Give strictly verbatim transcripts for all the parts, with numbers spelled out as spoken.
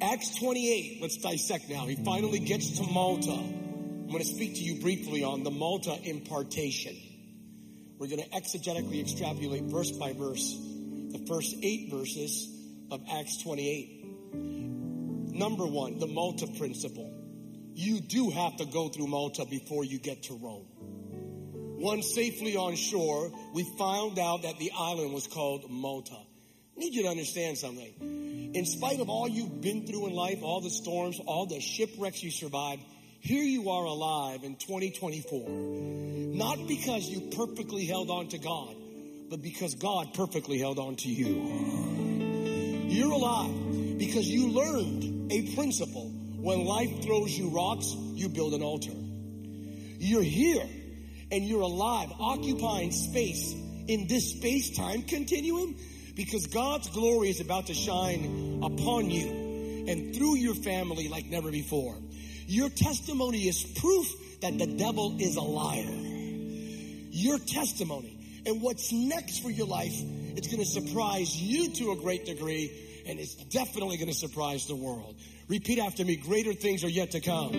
Acts twenty-eight, let's dissect now. He finally gets to Malta. I'm going to speak to you briefly on the Malta impartation. We're going to exegetically extrapolate verse by verse the first eight verses of Acts twenty-eight. Number one, the Malta principle. You do have to go through Malta before you get to Rome. Once safely on shore, we found out that the island was called Malta. I need you to understand something. In spite of all you've been through in life, all the storms, all the shipwrecks you survived, here you are alive in twenty twenty-four. Not because you perfectly held on to God, but because God perfectly held on to you. You're alive because you learned a principle. When life throws you rocks, you build an altar. You're here and you're alive, occupying space in this space-time continuum because God's glory is about to shine upon you and through your family like never before. Your testimony is proof that the devil is a liar. Your testimony and what's next for your life, it's going to surprise you to a great degree, and it's definitely going to surprise the world. Repeat after me, greater things are yet to come.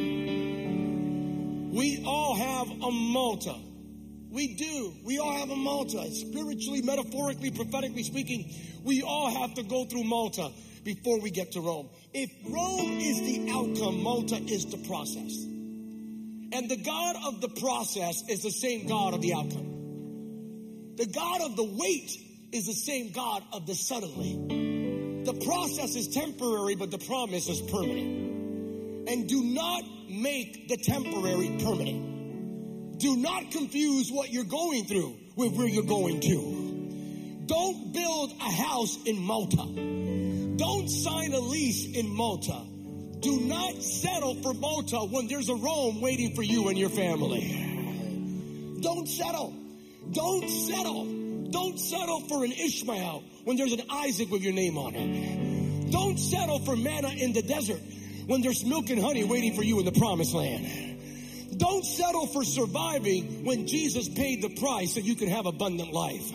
We all have a Malta. We do. We all have a Malta. Spiritually, metaphorically, prophetically speaking, we all have to go through Malta before we get to Rome. If Rome is the outcome, Malta is the process. And the God of the process is the same God of the outcome. The God of the wait is the same God of the suddenly. The process is temporary, but the promise is permanent. And do not make the temporary permanent. Do not confuse what you're going through with where you're going to. Don't build a house in Malta. Don't sign a lease in Malta. Do not settle for Malta when there's a Rome waiting for you and your family. Don't settle. Don't settle. Don't settle for an Ishmael when there's an Isaac with your name on it. Don't settle for manna in the desert when there's milk and honey waiting for you in the promised land. Don't settle for surviving when Jesus paid the price so you can have abundant life.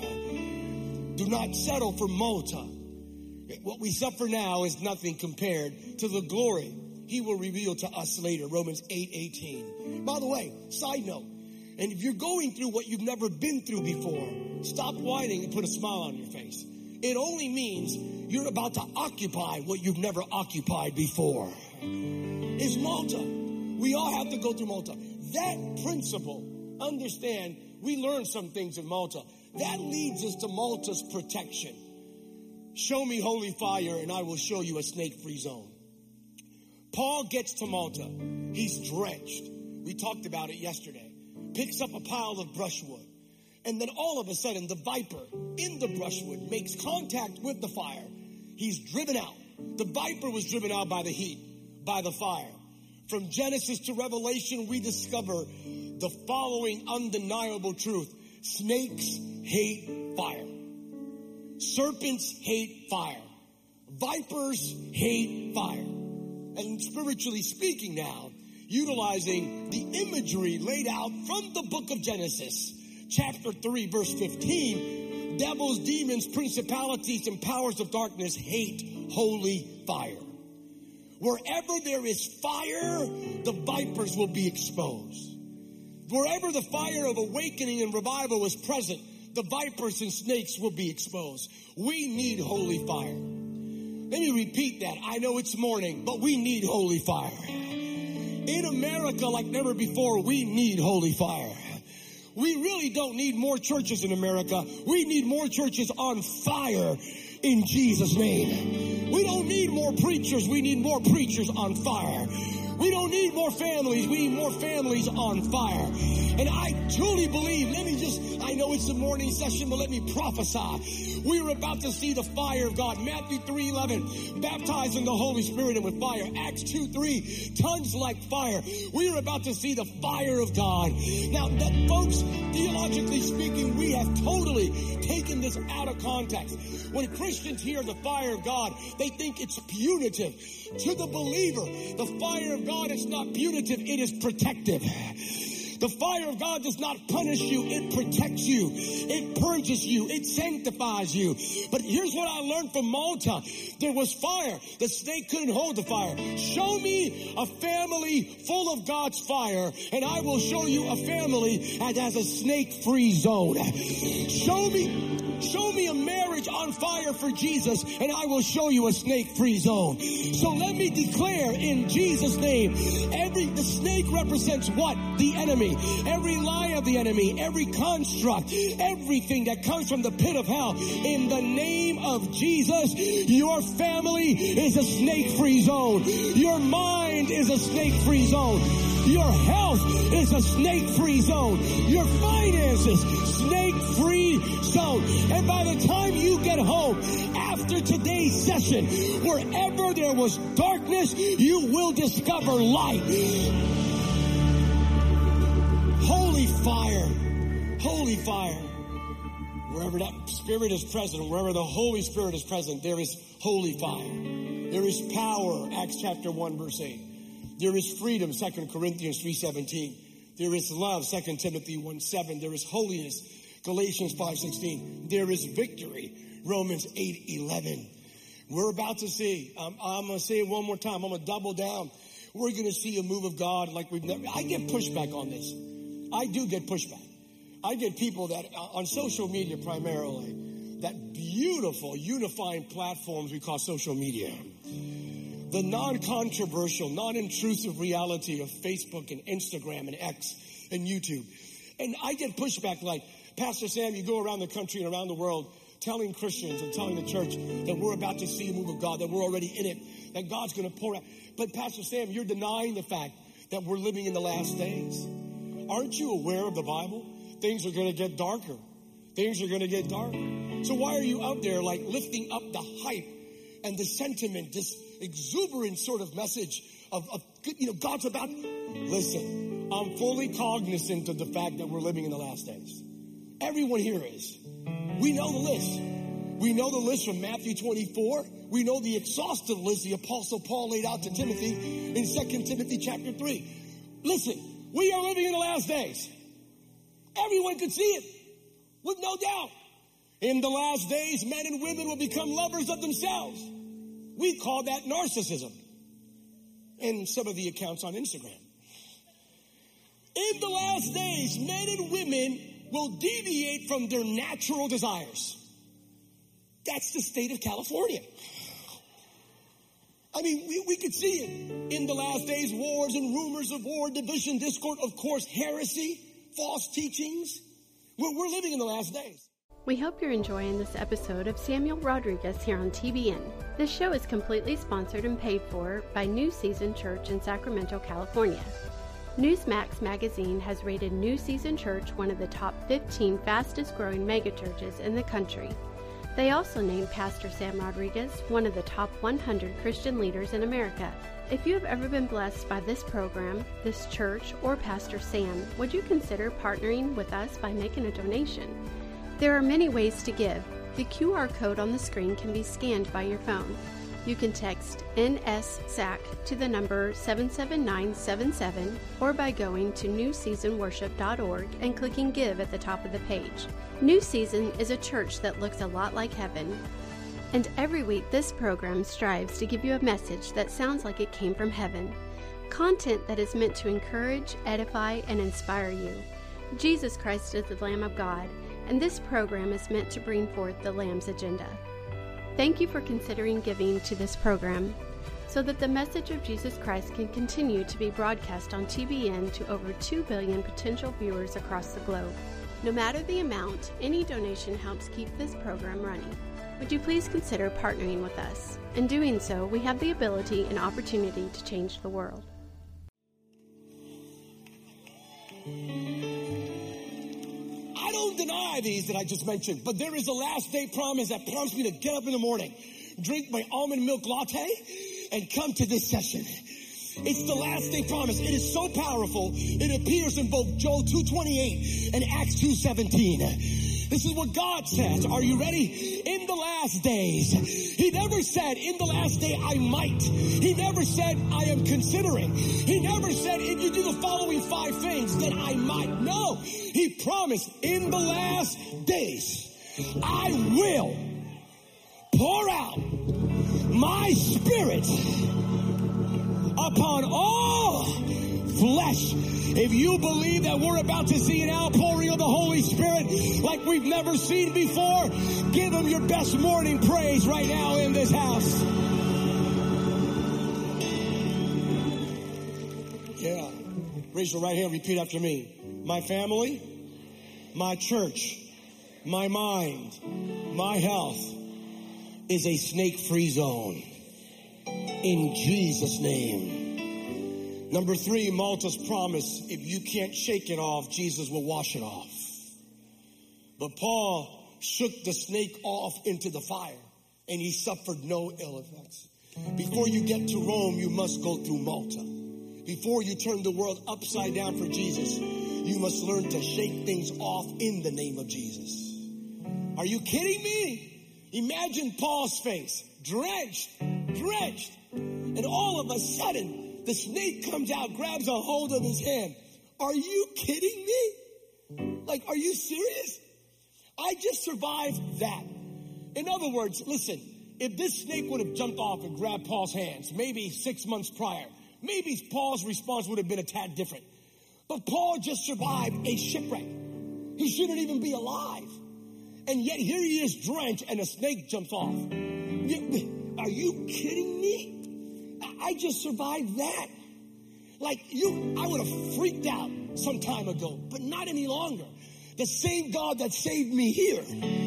Do not settle for Malta. What we suffer now is nothing compared to the glory he will reveal to us later. Romans eight eighteen. By the way, side note, and if you're going through what you've never been through before, stop whining and put a smile on your face. It only means you're about to occupy what you've never occupied before. It's Malta. We all have to go through Malta. That principle, understand, we learned some things in Malta. That leads us to Malta's protection. Show me holy fire and I will show you a snake-free zone. Paul gets to Malta. He's drenched. We talked about it yesterday. Picks up a pile of brushwood. And then all of a sudden, the viper in the brushwood makes contact with the fire. He's driven out. The viper was driven out by the heat, by the fire. From Genesis to Revelation, we discover the following undeniable truth. Snakes hate fire. Serpents hate fire. Vipers hate fire. And spiritually speaking now, utilizing the imagery laid out from the book of Genesis, chapter three, verse fifteen, devils, demons, principalities, and powers of darkness hate holy fire. Wherever there is fire, the vipers will be exposed. Wherever the fire of awakening and revival is present, the vipers and snakes will be exposed. We need holy fire. Let me repeat that. I know it's morning, but we need holy fire. In America, like never before, we need holy fire. We really don't need more churches in America. We need more churches on fire in Jesus' name. We don't need more preachers. We need more preachers on fire. We don't need more families. We need more families on fire. And I truly believe, let me just, I know it's the morning session, but let me prophesy. We're about to see the fire of God. Matthew three eleven, baptized in the Holy Spirit and with fire. Acts two three, tongues like fire. We're about to see the fire of God. Now, that, folks, theologically speaking, we have totally taken this out of context. When Christians hear the fire of God, they think it's punitive. To the believer, the fire of God is not punitive, it is protective. The The fire of God does not punish you. It protects you. It purges you. It sanctifies you. But here's what I learned from Malta. There was fire. The snake couldn't hold the fire. Show me a family full of God's fire, and I will show you a family that has a snake-free zone. Show me, show me a marriage on fire for Jesus, and I will show you a snake-free zone. So let me declare in Jesus' name, every the snake represents what? The enemy. Every lie of the enemy, every construct, everything that comes from the pit of hell. In the name of Jesus, your family is a snake-free zone. Your mind is a snake-free zone. Your health is a snake-free zone. Your finances, snake-free zone. And by the time you get home, after today's session, wherever there was darkness, you will discover light. Holy fire. Holy fire. Wherever that Spirit is present, wherever the Holy Spirit is present, there is holy fire. There is power, Acts chapter one, verse eight. There is freedom, Second Corinthians three seventeen. There is love, Second Timothy one seven. There is holiness, Galatians five sixteen. There is victory, Romans eight eleven. We're about to see, um, I'm going to say it one more time. I'm going to double down. We're going to see a move of God like we've never. I get pushback on this. I do get pushback. I get people that uh, on social media primarily, that beautiful unifying platforms we call social media. The non-controversial, non-intrusive reality of Facebook and Instagram and X and YouTube. And I get pushback like, Pastor Sam, you go around the country and around the world telling Christians and telling the church that we're about to see a move of God, that we're already in it, that God's going to pour out. But Pastor Sam, you're denying the fact that we're living in the last days. Aren't you aware of the Bible? Things are going to get darker. Things are going to get darker. So why are you out there like lifting up the hype and the sentiment, this exuberant sort of message of, of you know, God's about. Listen, I'm fully cognizant of the fact that we're living in the last days. Everyone here is. We know the list. We know the list from Matthew twenty-four. We know the exhaustive list the Apostle Paul laid out to Timothy in Second Timothy chapter three. Listen, we are living in the last days. Everyone could see it, with no doubt. In the last days, men and women will become lovers of themselves. We call that narcissism in some of the accounts on Instagram. In the last days, men and women will deviate from their natural desires. That's the state of California. I mean, we, we could see it. In the last days, wars and rumors of war, division, discord, of course, heresy, false teachings. We're, we're living in the last days. We hope you're enjoying this episode of Samuel Rodriguez here on T B N. This show is completely sponsored and paid for by New Season Church in Sacramento, California. Newsmax magazine has rated New Season Church one of the top fifteen fastest growing megachurches in the country. They also named Pastor Sam Rodriguez one of the top one hundred Christian leaders in America. If you have ever been blessed by this program, this church, or Pastor Sam, would you consider partnering with us by making a donation? There are many ways to give. The Q R code on the screen can be scanned by your phone. You can text N S S A C to the number seven seven nine seven seven or by going to new season worship dot org and clicking Give at the top of the page. New Season is a church that looks a lot like heaven. And every week this program strives to give you a message that sounds like it came from heaven. Content that is meant to encourage, edify, and inspire you. Jesus Christ is the Lamb of God, and this program is meant to bring forth the Lamb's agenda. Thank you for considering giving to this program so that the message of Jesus Christ can continue to be broadcast on T B N to over two billion potential viewers across the globe. No matter the amount, any donation helps keep this program running. Would you please consider partnering with us? In doing so, we have the ability and opportunity to change the world. I don't deny these that I just mentioned, but there is a last day promise that prompts me to get up in the morning, drink my almond milk latte, and come to this session. It's the last day promise. It is so powerful. It appears in both Joel two twenty-eight and Acts two seventeen. This is what God says. Are you ready? In the last days. He never said, in the last day I might. He never said, I am considering. He never said, if you do the following five things, then I might. No. He promised, in the last days, I will pour out my Spirit upon all flesh. If you believe that we're about to see an outpouring of the Holy Spirit like we've never seen before, give him your best morning praise right now in this house. Yeah. Raise your right hand, repeat after me. My family, my church, my mind, my health is a snake-free zone. In Jesus' name. Number three, Malta's promise. If you can't shake it off, Jesus will wash it off. But Paul shook the snake off into the fire, and he suffered no ill effects. Before you get to Rome, you must go through Malta. Before you turn the world upside down for Jesus, you must learn to shake things off in the name of Jesus. Are you kidding me? Imagine Paul's face, drenched, drenched, and all of a sudden, the snake comes out, grabs a hold of his hand. Are you kidding me? Like, are you serious? I just survived that. In other words, listen, if this snake would have jumped off and grabbed Paul's hands, maybe six months prior, maybe Paul's response would have been a tad different. But Paul just survived a shipwreck. He shouldn't even be alive. And yet here he is drenched and a snake jumps off. Are you kidding me? I just survived that. Like you, I would have freaked out some time ago, but not any longer. The same God that saved me here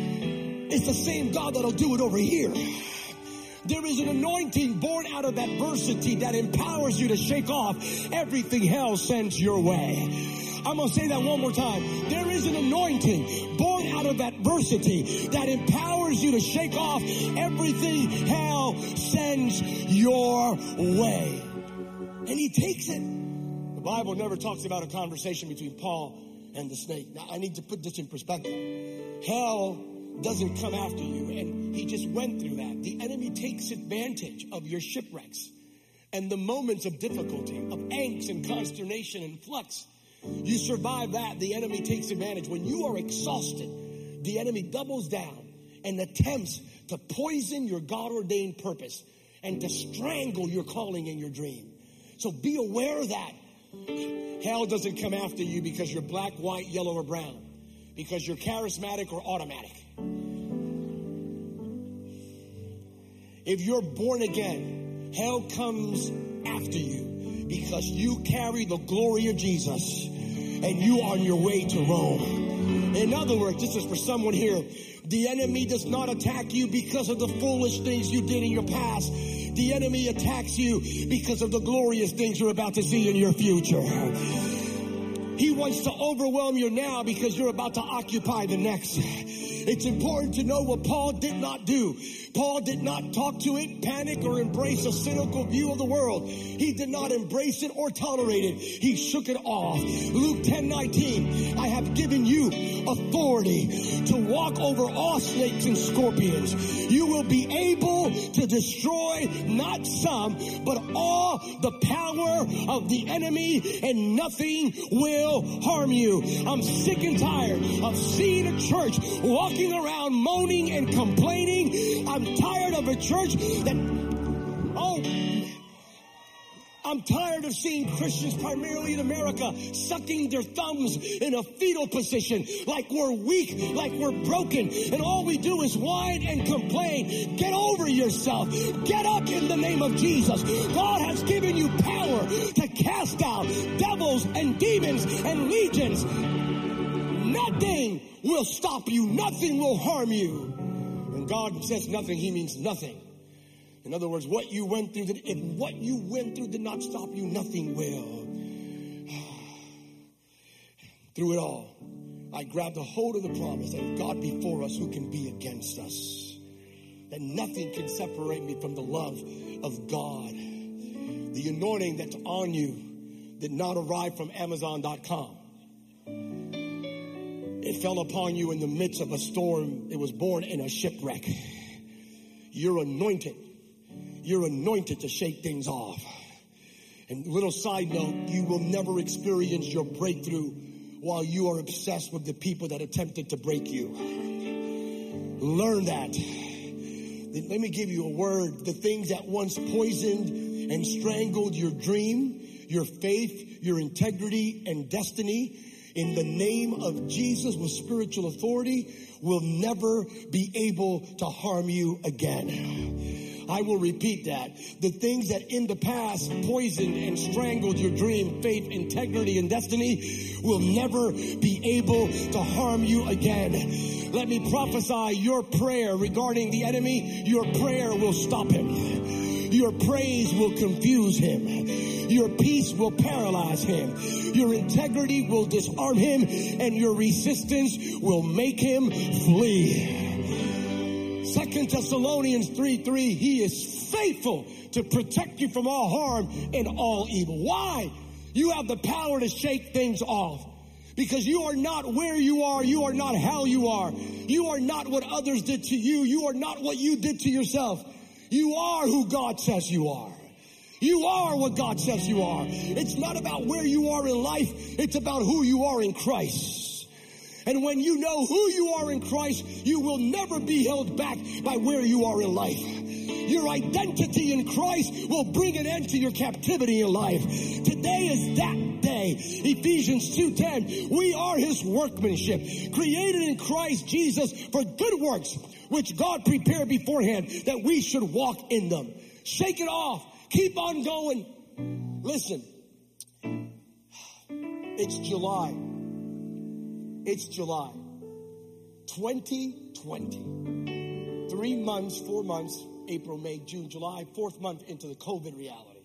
is the same God that'll do it over here. There is an anointing born out of adversity that empowers you to shake off everything hell sends your way. I'm going to say that one more time. There is an anointing born out of adversity that empowers you to shake off everything hell sends your way. And he takes it. The Bible never talks about a conversation between Paul and the snake. Now, I need to put this in perspective. Hell doesn't come after you, and he just went through that. The enemy takes advantage of your shipwrecks and the moments of difficulty, of angst and consternation and flux. You survive that, the enemy takes advantage. When you are exhausted, the enemy doubles down and attempts to poison your God-ordained purpose and to strangle your calling and your dream. So be aware of that. Hell doesn't come after you because you're black, white, yellow, or brown. Because you're charismatic or automatic. If you're born again, hell comes after you because you carry the glory of Jesus and you are on your way to Rome. In other words, this is for someone here. The enemy does not attack you because of the foolish things you did in your past. The enemy attacks you because of the glorious things you're about to see in your future. He wants to overwhelm you now because you're about to occupy the next. It's important to know what Paul did not do. Paul did not talk to it, panic, or embrace a cynical view of the world. He did not embrace it or tolerate it. He shook it off. Luke ten nineteen, I have given you authority to walk over all snakes and scorpions. You will be able to destroy not some, but all the power of the enemy, and nothing will harm you. I'm sick and tired of seeing a church walking around moaning and complaining. I'm tired of a church that, oh, I'm tired of seeing Christians, primarily in America, sucking their thumbs in a fetal position, like we're weak, like we're broken, and all we do is whine and complain. Get over yourself. Get up in the name of Jesus. God has given you power to cast out devils and demons and legions. Nothing will stop you. Nothing will harm you. When God says nothing, he means nothing. In other words, what you went through, if what you went through did not stop you, nothing will. Through it all, I grabbed a hold of the promise that God before us, who can be against us? That nothing can separate me from the love of God. The anointing that's on you did not arrive from Amazon dot com. It fell upon you in the midst of a storm. It was born in a shipwreck. You're anointed. You're anointed to shake things off. And little side note, you will never experience your breakthrough while you are obsessed with the people that attempted to break you. Learn that. Let me give you a word. The things that once poisoned and strangled your dream, your faith, your integrity, and destiny, in the name of Jesus with spiritual authority, will never be able to harm you again. I will repeat that. The things that in the past poisoned and strangled your dream, faith, integrity, and destiny will never be able to harm you again. Let me prophesy your prayer regarding the enemy. Your prayer will stop him. Your praise will confuse him. Your peace will paralyze him. Your integrity will disarm him, and your resistance will make him flee. Second Thessalonians three three, he is faithful to protect you from all harm and all evil. Why? You have the power to shake things off. Because you are not where you are. You are not how you are. You are not what others did to you. You are not what you did to yourself. You are who God says you are. You are what God says you are. It's not about where you are in life. It's about who you are in Christ. And when you know who you are in Christ, you will never be held back by where you are in life. Your identity in Christ will bring an end to your captivity in life. Today is that day. Ephesians two ten. We are his workmanship, created in Christ Jesus for good works, which God prepared beforehand that we should walk in them. Shake it off. Keep on going. Listen, it's July. It's July twenty twenty. Three months, four months, April, May, June, July, fourth month into the COVID reality.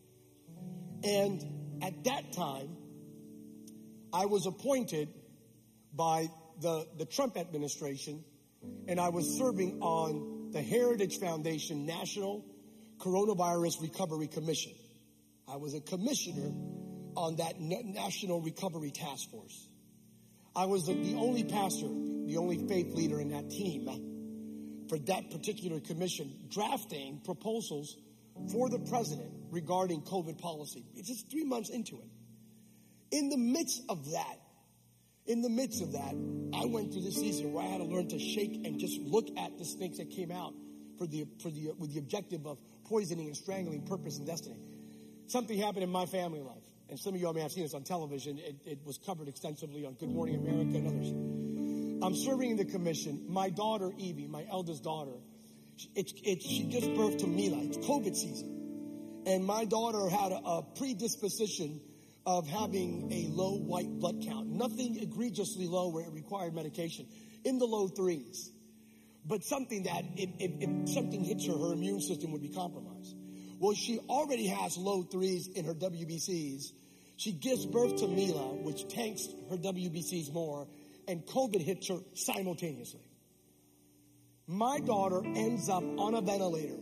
And at that time, I was appointed by the, the Trump administration, and I was serving on the Heritage Foundation National Coronavirus Recovery Commission. I was a commissioner on that National Recovery Task Force. I was the, the only pastor, the only faith leader in that team for that particular commission, drafting proposals for the president regarding COVID policy. It's just three months into it. In the midst of that, in the midst of that, I went through this season where I had to learn to shake and just look at the snakes that came out for the for the with the objective of poisoning and strangling purpose and destiny. Something happened in my family life, and some of you all may have seen this on television. It, it was covered extensively on Good Morning America and others. I'm serving in the commission. My daughter, Evie, my eldest daughter, it's it, she gives birth to Mila. It's COVID season. And my daughter had a, a predisposition of having a low white blood count. Nothing egregiously low where it required medication. In the low threes. But something that, if, if, if something hits her, her immune system would be compromised. Well, she already has low threes in her W B Cs. She gives birth to Mila, which tanks her W B Cs more, and COVID hits her simultaneously. My daughter ends up on a ventilator.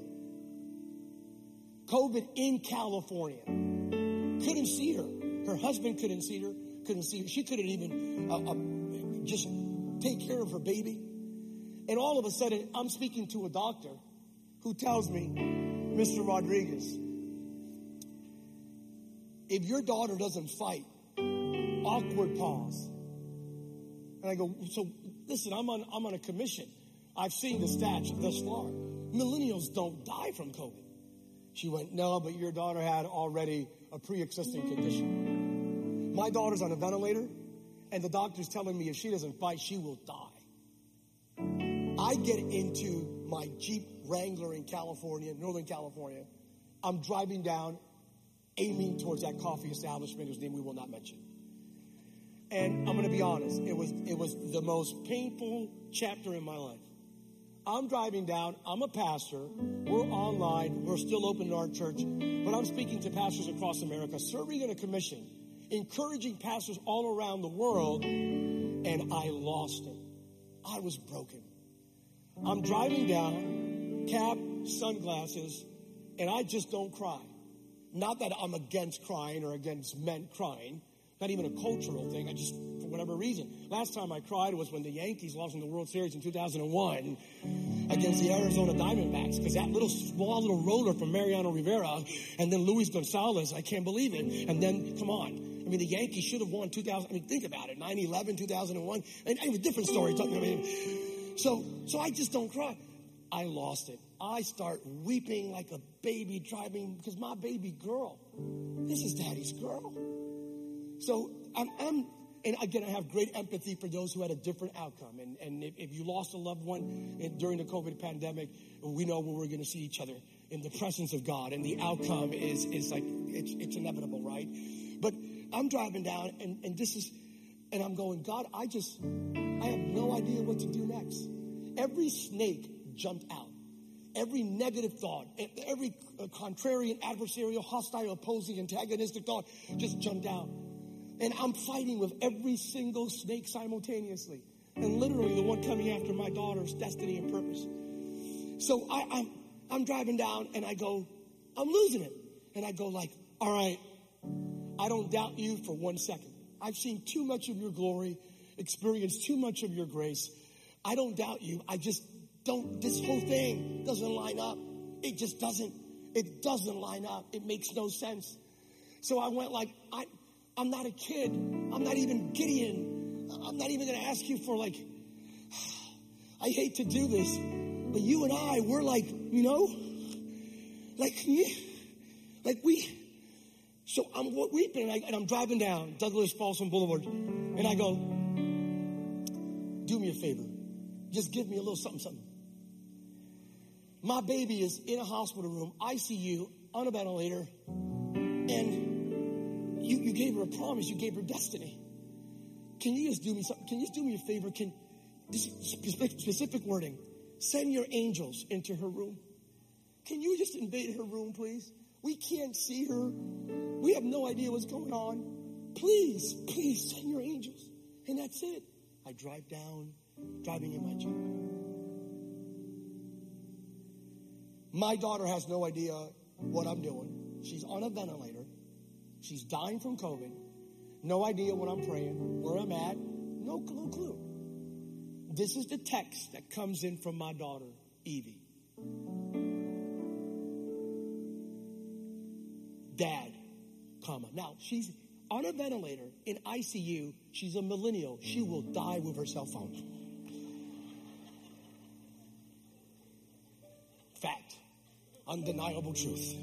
COVID in California. Couldn't see her. Her husband couldn't see her. Couldn't see her. She couldn't even uh, uh, just take care of her baby. And all of a sudden, I'm speaking to a doctor who tells me, Mister Rodriguez, if your daughter doesn't fight, awkward pause. And I go, so listen, I'm on I'm on a commission. I've seen the stats thus far. Millennials don't die from COVID. She went, no, but your daughter had already a pre-existing condition. My daughter's on a ventilator, and the doctor's telling me if she doesn't fight, she will die. I get into my Jeep Wrangler in California, Northern California. I'm driving down, aiming towards that coffee establishment whose name we will not mention. And I'm going to be honest, it was it was the most painful chapter in my life. I'm driving down, I'm a pastor, we're online, we're still open in our church, but I'm speaking to pastors across America, serving in a commission, encouraging pastors all around the world, and I lost it. I was broken. I'm driving down, cap, sunglasses, and I just don't cry. Not that I'm against crying or against men crying, Not even a cultural thing. I just, for whatever reason. Last time I cried was when the Yankees lost in the World Series in two thousand one against the Arizona Diamondbacks, because that little small little roller from Mariano Rivera and then Luis Gonzalez, I can't believe it. And then, come on. I mean, the Yankees should have won two thousand. I mean, think about it. nine eleven, two thousand one. And it was a different story. I mean, so, so I just don't cry. I lost it. I start weeping like a baby driving, because my baby girl, this is daddy's girl. So I'm, I'm, and again, I have great empathy for those who had a different outcome. And, and if, if you lost a loved one in, during the COVID pandemic, we know where we're going to see each other in the presence of God. And the outcome is, is like, it's, it's inevitable, right? But I'm driving down, and, and this is, and I'm going, God, I just, I have no idea what to do next. Every snake jumped out. Every negative thought, every contrarian, adversarial, hostile, opposing, antagonistic thought just jumped out. And I'm fighting with every single snake simultaneously. And literally the one coming after my daughter's destiny and purpose. So I, I'm, I'm driving down, and I go, I'm losing it. And I go like, all right, I don't doubt you for one second. I've seen too much of your glory, experienced too much of your grace. I don't doubt you. I just don't, this whole thing doesn't line up. It just doesn't, it doesn't line up. It makes no sense. So I went like, I, I'm not a kid. I'm not even Gideon. I'm not even going to ask you for like, I hate to do this, but you and I, we're like, you know, like, like we, so I'm weeping, and, I, and I'm driving down Douglas Folsom Boulevard, and I go, do me a favor. Just give me a little something, something. My baby is in a hospital room, I C U, on a ventilator, and you, you gave her a promise. You gave her destiny. Can you just do me something? Can you just do me a favor? Can this specific, specific wording? Send your angels into her room. Can you just invade her room, please? We can't see her. We have no idea what's going on. Please, please send your angels. And that's it. I drive down, driving in my Jeep. My daughter has no idea what I'm doing. She's on a ventilator. She's dying from COVID. No idea what I'm praying, where I'm at. No, no clue. This is the text that comes in from my daughter, Evie. Dad, comma. Now, she's on a ventilator in I C U. She's a millennial. She will die with her cell phone. Fact. Undeniable truth.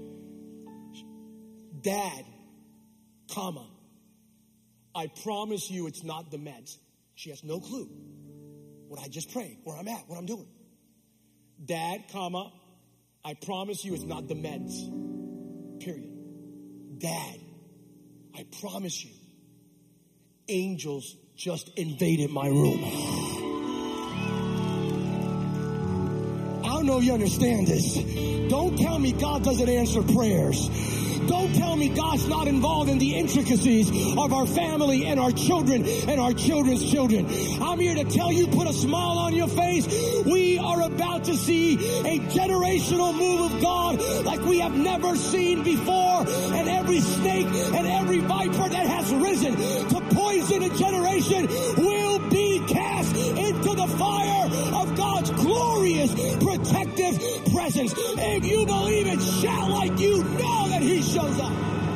Dad, comma. I promise you it's not the meds. She has no clue what I just prayed, where I'm at, what I'm doing. Dad, comma. I promise you it's not the meds. Period. Dad, I promise you, angels just invaded my room. I don't know if you understand this. Don't tell me God doesn't answer prayers. Don't tell me God's not involved in the intricacies of our family and our children and our children's children. I'm here to tell you, put a smile on your face. We are about to see a generational move of God like we have never seen before. And every snake and every viper that has risen to poison a generation will be cast into the fire of God's glorious protective presence. If you believe it, shout like you know that He shows up.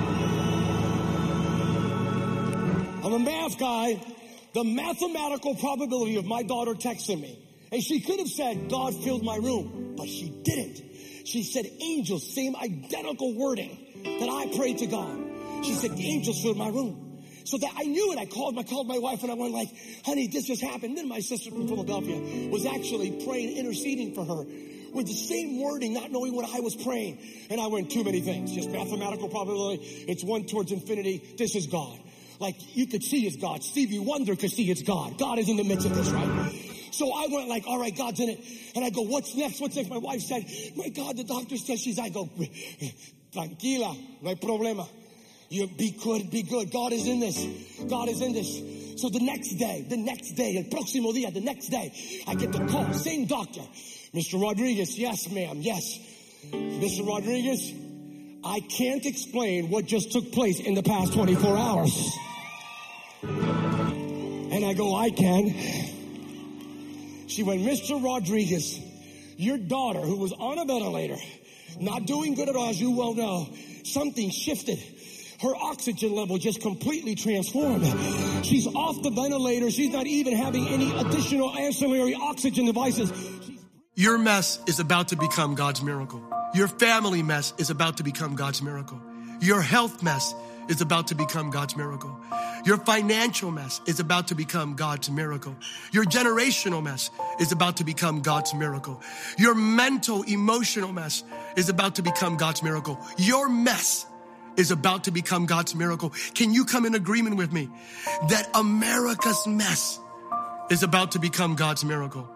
I'm a math guy. The mathematical probability of my daughter texting me, and she could have said, God filled my room, but she didn't. She said, angels, same identical wording that I prayed to God. She said, the angels filled my room. So that I knew it. I called, I called my wife, and I went like, honey, this just happened. Then my sister from Philadelphia was actually praying, interceding for her with the same wording, not knowing what I was praying. And I went, too many things. Just mathematical probability. It's one towards infinity. This is God. Like, you could see it's God. Stevie Wonder could see it's God. God is in the midst of this, right? So I went like, all right, God's in it. And I go, what's next? What's next? My wife said, my God, the doctor says she's, I go, tranquila, no hay problema. You be good, be good. God is in this. God is in this. So the next day, the next day, el próximo día, the next day, I get the call, same doctor. Mister Rodriguez, yes, ma'am, yes. Mister Rodriguez, I can't explain what just took place in the past twenty-four hours. I go, I can. She went, Mister Rodriguez, your daughter, who was on a ventilator, not doing good at all, as you well know, something shifted. Her oxygen level just completely transformed. She's off the ventilator. She's not even having any additional ancillary oxygen devices. Your mess is about to become God's miracle. Your family mess is about to become God's miracle. Your health mess is about to become God's miracle. Your financial mess is about to become God's miracle. Your generational mess is about to become God's miracle. Your mental, emotional mess is about to become God's miracle. Your mess is about to become God's miracle. Can you come in agreement with me that America's mess is about to become God's miracle?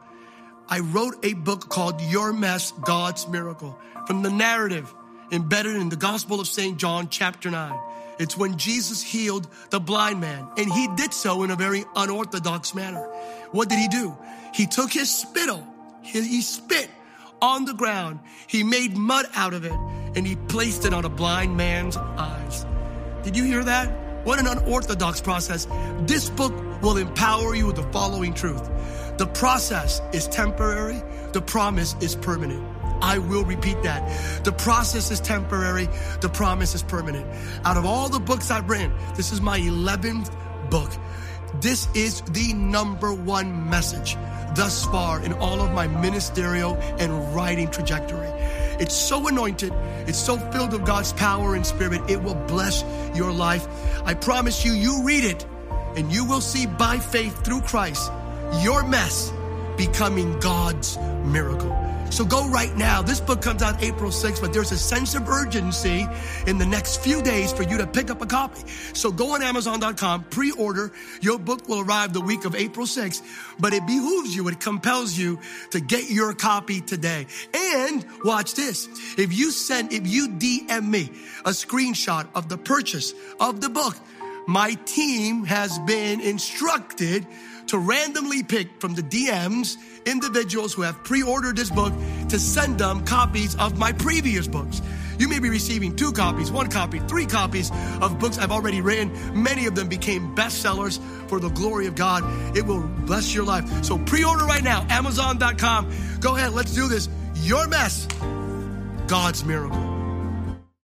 I wrote a book called Your Mess, God's Miracle, from the narrative embedded in the Gospel of Saint John, chapter nine. It's when Jesus healed the blind man, and he did so in a very unorthodox manner. What did he do? He took his spittle, he, he spit on the ground, he made mud out of it, and he placed it on a blind man's eyes. Did you hear that? What an unorthodox process. This book will empower you with the following truth. The process is temporary, the promise is permanent. I will repeat that. The process is temporary, the promise is permanent. Out of all the books I've written, this is my eleventh book. This is the number one message thus far in all of my ministerial and writing trajectory. It's so anointed. It's so filled with God's power and spirit. It will bless your life. I promise you, you read it and you will see by faith through Christ, your mess becoming God's miracle. So go right now. This book comes out April sixth, but there's a sense of urgency in the next few days for you to pick up a copy. So go on Amazon dot com, pre-order. Your book will arrive the week of April sixth, but it behooves you, it compels you to get your copy today. And watch this. If you send, if you D M me a screenshot of the purchase of the book, my team has been instructed to randomly pick from the D Ms individuals who have pre-ordered this book to send them copies of my previous books. You may be receiving two copies, one copy, three copies of books I've already written. Many of them became bestsellers for the glory of God. It will bless your life. So pre-order right now, Amazon dot com. Go ahead, let's do this. Your mess, God's miracle.